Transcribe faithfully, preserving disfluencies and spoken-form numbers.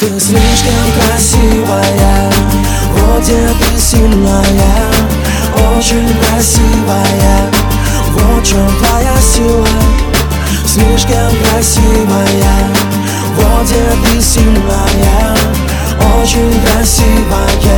Ты слишком красивая, вот где ты сильная, очень красивая, вот в чем твоя сила. Слишком красивая, вот где ты сильная, очень красивая.